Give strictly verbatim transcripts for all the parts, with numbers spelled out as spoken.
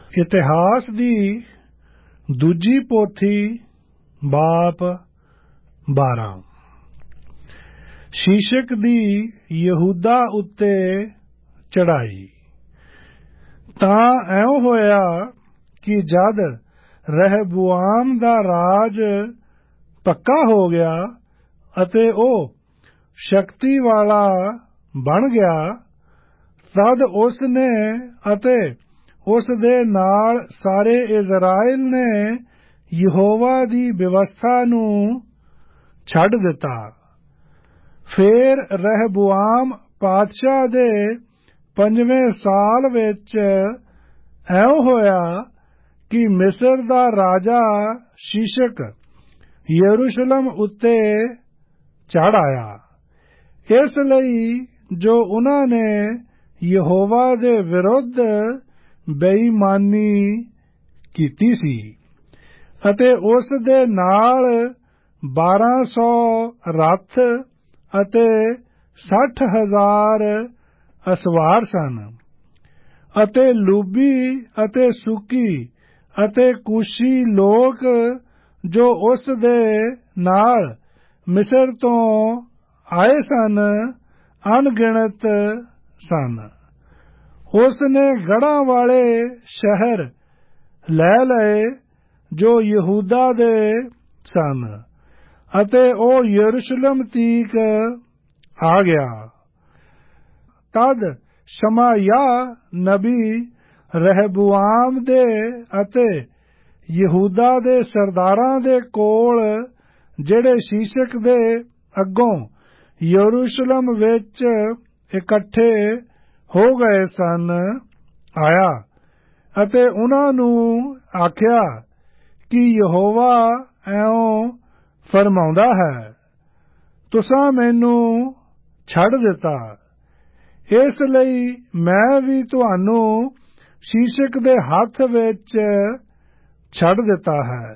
ਇਤਿਹਾਸ ਦੀ ਦੂਜੀ ਪੋਥੀ ਬਾਪ ਬਾਰਾਂ। ਸ਼ੀਸ਼ਕ ਦੀ ਯਹੂਦਾ ਉੱਤੇ ਚੜ੍ਹਾਈ। ਤਾਂ ਇਉਂ ਹੋਇਆ ਕਿ ਜਦ ਰਹਿਬੁਆਮ ਦਾ ਰਾਜ ਪੱਕਾ ਹੋ ਗਿਆ ਅਤੇ ਉਹ ਸ਼ਕਤੀ ਵਾਲਾ ਬਣ ਗਿਆ, ਤਦ ਉਸ ਨੇ ਅਤੇ ਉਸ ਦੇ ਨਾਲ ਸਾਰੇ ਇਜ਼ਰਾਇਲ ਨੇ ਯਹੋਵਾ ਦੀ ਵਿਵਸਥਾ ਨੂੰ ਛੱਡ ਦਿੱਤਾ। ਫੇਰ ਰਹਿਬੁਆਮ ਪਾਤਸ਼ਾਹ ਦੇ ਪੰਜਵੇਂ ਸਾਲ ਵਿੱਚ ਇਉਂ ਹੋਇਆ ਕਿ ਮਿਸਰ ਦਾ ਰਾਜਾ ਸ਼ੀਸ਼ਕ ਯਰੂਸ਼ਲਮ ਉੱਤੇ ਚੜ੍ਹ ਆਇਆ। ਇਸ ਲਈ ਜੋ ਉਨ੍ਹਾਂ ਨੇ ਯਹੋਵਾ ਦੇ ਵਿਰੁੱਧ ਬੇਈਮਾਨੀ ਕੀਤੀ ਸੀ ਅਤੇ ਉਸ ਦੇ ਨਾਲ ਬਾਰਾਂ ਸੌ ਰੱਥ ਅਤੇ ਸੱਠ ਹਜ਼ਾਰ ਅਸਵਾਰ ਸਨ, ਅਤੇ ਲੂਬੀ ਅਤੇ ਸੁਕੀ ਅਤੇ ਕੂਸ਼ੀ ਲੋਕ ਜੋ ਉਸ ਦੇ ਨਾਲ ਮਿਸਰ ਤੋਂ ਆਏ ਸਨ, ਅਣਗਿਣਤ ਸਨ। ਉਸ ਨੇ ਗੜ੍ਹਾਂ ਵਾਲੇ ਸ਼ਹਿਰ ਲੈ ਲਏ ਜੋ ਯਹੂਦਾ ਦੇ ਸਨ, ਅਤੇ ਉਹ ਯਰੂਸ਼ਲਮ ਤੀਕ ਆ ਗਿਆ। ਤਦ ਸ਼ਮਾਯਾਹ ਨਬੀ ਰਹਿਬੁਆਮ ਦੇ ਅਤੇ ਯਹੂਦਾ ਦੇ ਸਰਦਾਰਾਂ ਦੇ ਕੋਲ, ਜਿਹੜੇ ਸ਼ੀਸ਼ਕ ਦੇ ਅੱਗੋਂ ਯਰੂਸ਼ਲਮ ਵਿੱਚ ਇਕੱਠੇ ਹੋ ਗਏ ਸਨ, ਆਇਆ ਅਤੇ ਉਨ੍ਹਾਂ ਨੂੰ ਆਖਿਆ ਕਿ ਯਹੋਵਾ ਇਉਂ ਫਰਮਾਉਂਦਾ ਹੈ, ਤੁਸਾਂ ਮੈਨੂੰ ਛੱਡ ਦਿੱਤਾ, ਇਸ ਲਈ ਮੈਂ ਵੀ ਤੁਹਾਨੂੰ ਸ਼ੀਸ਼ਕ ਦੇ ਹੱਥ ਵਿੱਚ ਛੱਡ ਦਿੱਤਾ ਹੈ।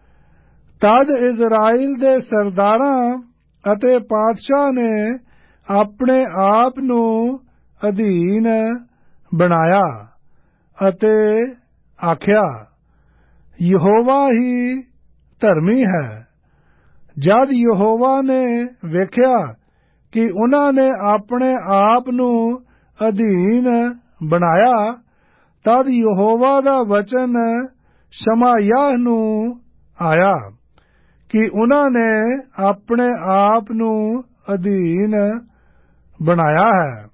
ਤਦ ਇਜ਼ਰਾਇਲ ਦੇ ਸਰਦਾਰਾਂ ਅਤੇ ਪਾਤਸ਼ਾਹ ਨੇ ਆਪਣੇ ਆਪ ਨੂੰ ਅਧੀਨ ਬਣਾਇਆ ਅਤੇ ਆਖਿਆ, ਯਹੋਵਾ ਹੀ ਧਰਮੀ ਹੈ। ਜਦ ਯਹੋਵਾ ਨੇ ਵੇਖਿਆ ਕਿ ਉਨ੍ਹਾਂ ਨੇ ਆਪਣੇ ਆਪ ਨੂੰ ਅਧੀਨ ਬਣਾਇਆ, ਤਦ ਯਹੋਵਾ ਦਾ ਵਚਨ ਸ਼ਮਾਯਾਹ ਨੂੰ ਆਇਆ ਕਿ ਉਨ੍ਹਾਂ ਨੇ ਆਪਣੇ ਆਪ ਨੂੰ ਅਧੀਨ ਬਣਾਇਆ ਹੈ,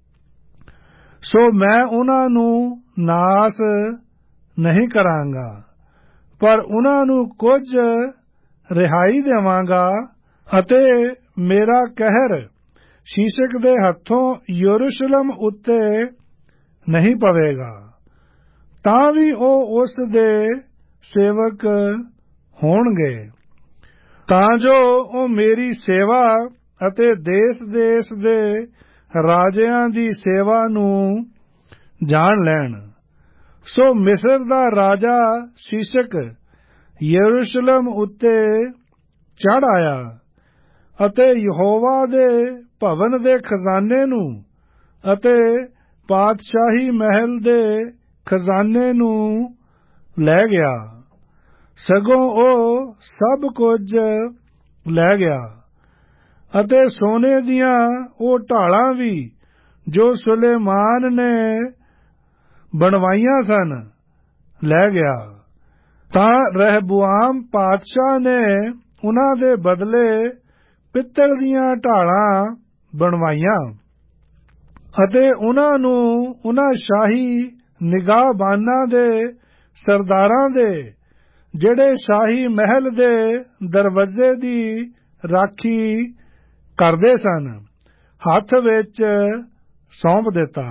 ਸੋ ਮੈਂ ਉਨ੍ਹਾਂ ਨੂੰ ਨਾਸ ਨਹੀਂ ਕਰਾਂਗਾ, ਪਰ ਉਨ੍ਹਾਂ ਨੂੰ ਕੁਝ ਰਿਹਾਈ ਦੇਵਾਂਗਾ, ਅਤੇ ਮੇਰਾ ਕਹਿਰ ਸ਼ੀਸ਼ਕ ਦੇ ਹੱਥੋਂ ਯਰੂਸ਼ਲਮ ਉੱਤੇ ਨਹੀਂ ਪਵੇਗਾ। ਤਾਂ ਵੀ ਉਹ ਉਸ ਦੇ ਸੇਵਕ ਹੋਣਗੇ, ਤਾਂ ਜੋ ਉਹ ਮੇਰੀ ਸੇਵਾ ਅਤੇ ਦੇਸ-ਦੇਸ ਦੇ ਰਾਜਿਆਂ ਦੀ ਸੇਵਾ ਨੂੰ ਜਾਣ ਲੈਣ। ਸੋ ਮਿਸਰ ਦਾ ਰਾਜਾ ਸ਼ੀਸ਼ਕ ਯਰੂਸ਼ਲਮ ਉੱਤੇ ਚੜ੍ਹ ਆਇਆ ਅਤੇ ਯਹੋਵਾ ਦੇ ਭਵਨ ਦੇ ਖਜ਼ਾਨੇ ਨੂੰ ਅਤੇ ਪਾਤਸ਼ਾਹੀ ਮਹਿਲ ਦੇ ਖਜ਼ਾਨੇ ਨੂੰ ਲੈ ਗਿਆ, ਸਗੋਂ ਉਹ ਸਭ ਕੁਝ ਲੈ ਗਿਆ, ਅਤੇ ਸੋਨੇ ਦੀਆਂ ਉਹ ਢਾਲਾਂ ਵੀ ਜੋ ਸੁਲੇਮਾਨ ਨੇ ਬਣਵਾਈਆਂ ਸਨ, ਲੈ ਗਿਆ। ਤਾਂ ਰਹਿਬੁਆਮ ਪਾਤਸ਼ਾਹ ਨੇ ਉਨ੍ਹਾਂ ਦੇ ਬਦਲੇ ਪਿੱਤਲ ਦੀਆਂ ਢਾਲਾਂ ਬਣਵਾਈਆਂ, ਅਤੇ ਉਨ੍ਹਾਂ ਨੂੰ ਉਨ੍ਹਾਂ ਸ਼ਾਹੀ ਨਿਗਾਹਬਾਨਾਂ ਦੇ ਸਰਦਾਰਾਂ ਦੇ, ਜਿਹੜੇ ਸ਼ਾਹੀ ਮਹਿਲ ਦੇ ਦਰਵਾਜ਼ੇ ਦੀ ਰਾਖੀ ਕਰਦੇ ਸਨ, ਹੱਥ ਵਿੱਚ ਸੌਂਪ ਦਿੱਤਾ।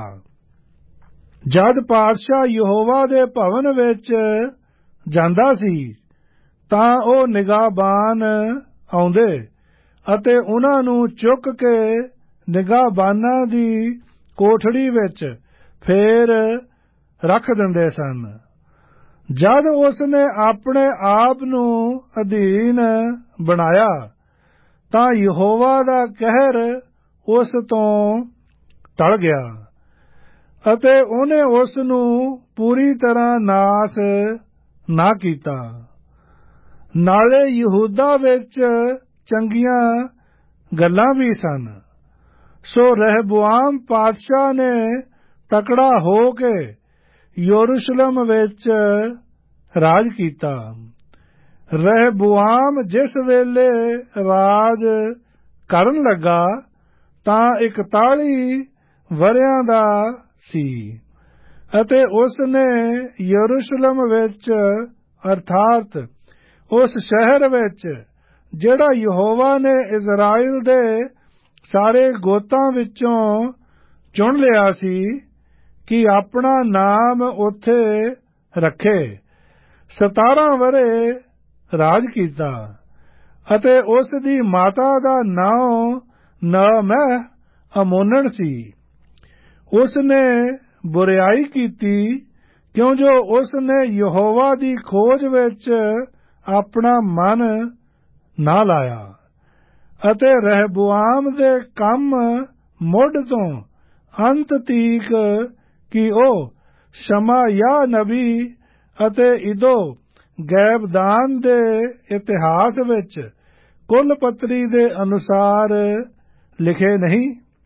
ਜਦ ਪਾਤਸ਼ਾਹ ਯਹੋਵਾ ਦੇ ਭਵਨ ਵਿੱਚ ਜਾਂਦਾ ਸੀ, ਤਾਂ ਉਹ ਨਿਗਾਹਬਾਨ ਆਉਂਦੇ ਅਤੇ ਉਨ੍ਹਾਂ ਨੂੰ ਚੁੱਕ ਕੇ ਨਿਗਾਹਬਾਨਾਂ ਦੀ ਕੋਠੜੀ ਵਿੱਚ ਫੇਰ ਰੱਖ ਦਿੰਦੇ ਸਨ। ਜਦ ਉਸ ਨੇ ਆਪਣੇ ਆਪ ਨੂੰ ਅਧੀਨ ਬਣਾਇਆ, ਤਾਂ ਯਹੋਵਾ ਦਾ ਕਹਿਰ ਉਸ ਤੋਂ ਟਲ ਗਿਆ, ਅਤੇ ਉਹਨੇ ਉਸ ਨੂੰ ਪੂਰੀ ਤਰ੍ਹਾਂ ਨਾਸ ਨਾ ਕੀਤਾ। ਨਾਲੇ ਯਹੂਦਾ ਵਿੱਚ ਚੰਗੀਆਂ ਗੱਲਾਂ ਵੀ ਸਨ। ਸੋ ਰਹਿਬੁਆਮ ਪਾਤਸ਼ਾਹ ਨੇ ਤਕੜਾ ਹੋ ਕੇ ਯਰੂਸ਼ਲਮ ਵਿੱਚ ਰਾਜ ਕੀਤਾ। ਰਹਿਬੁਆਮ ਜਿਸ ਵੇਲੇ ਰਾਜ ਕਰਨ ਲੱਗਾ ਤਾਂ ਇਕਤਾਲੀ ਵਰ੍ਹਿਆਂ ਦਾ ਸੀ ਅਤੇ ਉਸ ਨੇ ਯਰੂਸ਼ਲਮ ਵਿੱਚ ਅਰਥਾਤ ਉਸ ਸ਼ਹਿਰ ਵਿੱਚ ਜਿਹੜਾ ਯਹੋਵਾ ਨੇ ਇਜ਼ਰਾਈਲ ਦੇ ਸਾਰੇ ਗੋਤਾਂ ਵਿੱਚੋਂ ਚੁਣ ਲਿਆ ਸੀ ਕਿ ਆਪਣਾ ਨਾਮ ਉੱਥੇ ਰੱਖੇ, ਸਤਾਰਾਂ ਵਰ੍ਹੇ ਰਾਜ ਕੀਤਾ। ਅਤੇ ਉਸ ਦੀ ਮਾਤਾ ਦਾ ਨਾਂ ਨਾਮਹ ਅਮੋਨਨ ਸੀ। ਉਸ ਨੇ ਬੁਰਿਆਈ ਕੀਤੀ ਕਿਉਂ ਜੋ ਉਸ ਨੇ ਯਹੋਵਾ ਦੀ ਖੋਜ ਵਿੱਚ ਆਪਣਾ ਮਨ ਨਾ ਲਾਇਆ। ਅਤੇ ਰਹਿਬੁਆਮ ਦੇ ਕੰਮ ਮੁੱਢ ਤੋਂ ਅੰਤ ਤੀਕ ਕਿ ਉਹ ਸ਼ਮਾਯਾਹ ਨਬੀ ਅਤੇ ਇਦੋ ਗੈਬਦਾਨ ਦੇ ਇਤਿਹਾਸ ਵਿੱਚ ਕੁਲਪਤਰੀ ਦੇ ਅਨੁਸਾਰ ਲਿਖੇ ਨਹੀਂ।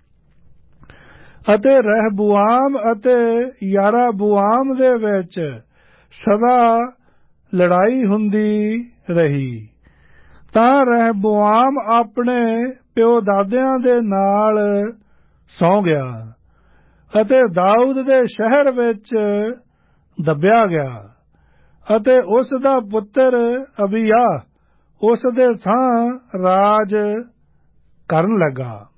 ਅਤੇ ਰਹਿਬੁਆਮ ਅਤੇ ਯਾਰਾਬੁਆਮ ਦੇ ਵਿੱਚ ਸਦਾ ਲੜਾਈ ਹੁੰਦੀ ਰਹੀ। ਤਾਂ ਰਹਿਬੁਆਮ ਆਪਣੇ ਪਿਓ ਦਾਦਿਆਂ ਦੇ ਨਾਲ ਸੌਂ ਗਿਆ ਅਤੇ ਦਾਊਦ ਦੇ ਸ਼ਹਿਰ ਵਿੱਚ ਦੱਬਿਆ ਗਿਆ ਅਤੇ ਉਸ ਦਾ ਪੁੱਤਰ ਅਬੀਯਾਹ ਉਸ ਦੇ ਥਾਂ ਰਾਜ ਕਰਨ ਲੱਗਾ।